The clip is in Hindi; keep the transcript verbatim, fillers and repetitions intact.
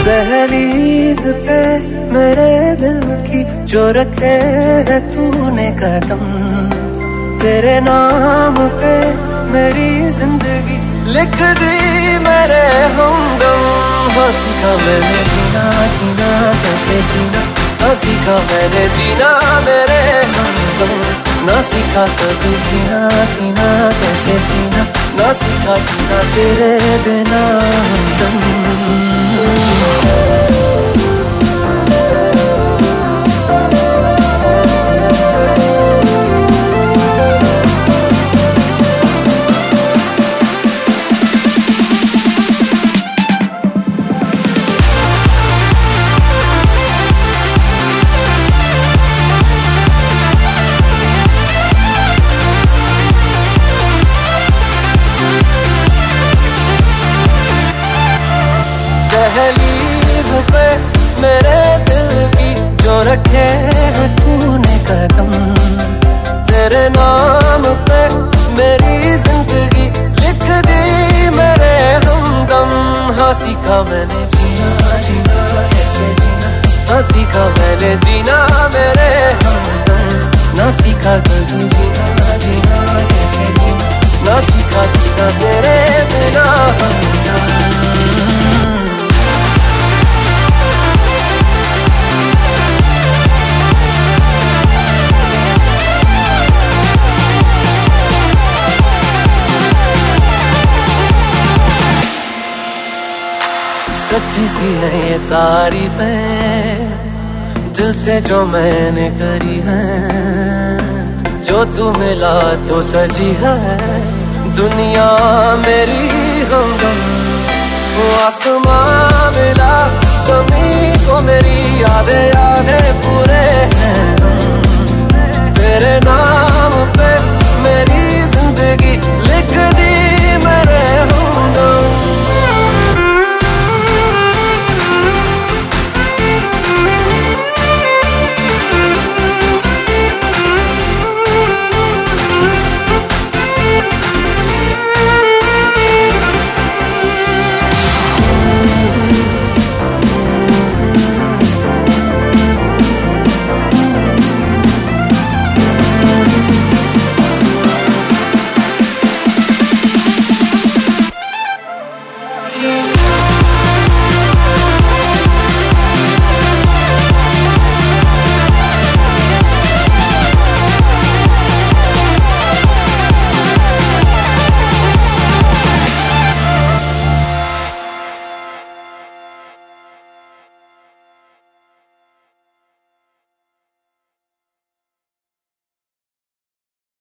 दहलीज पे मेरे दिल की जो रखे है तूने कदम, तेरे नाम पे मेरी जिंदगी लिख दी मेरे हमदम। हाँ सीखा मैंने जीना जीना कैसे जीना, ना सीखा मैंने जीना मेरे हमदम। ना सीखा कभी जीना जीना कैसे जीना, ना सीखा जीना तेरे बिना हमदम। दहलीज पे मेरे दिल की जो रखे है तूने कदम, तेरे नाम पे मेरी जिंदगी लिख दी मेरे हमदम। हाँ सीखा मैंने जीना जीना कैसे जीना, हाँ सीखा मैंने जीना मेरे हमदम। ना सीखा कभी जीना जीना कैसे जीना, ना सीखा जीना तेरे बिना हमदम। सच्ची सी है ये तारीफें दिल से जो मैंने करी है, जो तू मिला तो सजी है दुनिया मेरी हमदम। आसमां मिला ज़मीं को मेरी यादें यादें पूरे हैं, तेरे नाम पे मेरी जिंदगी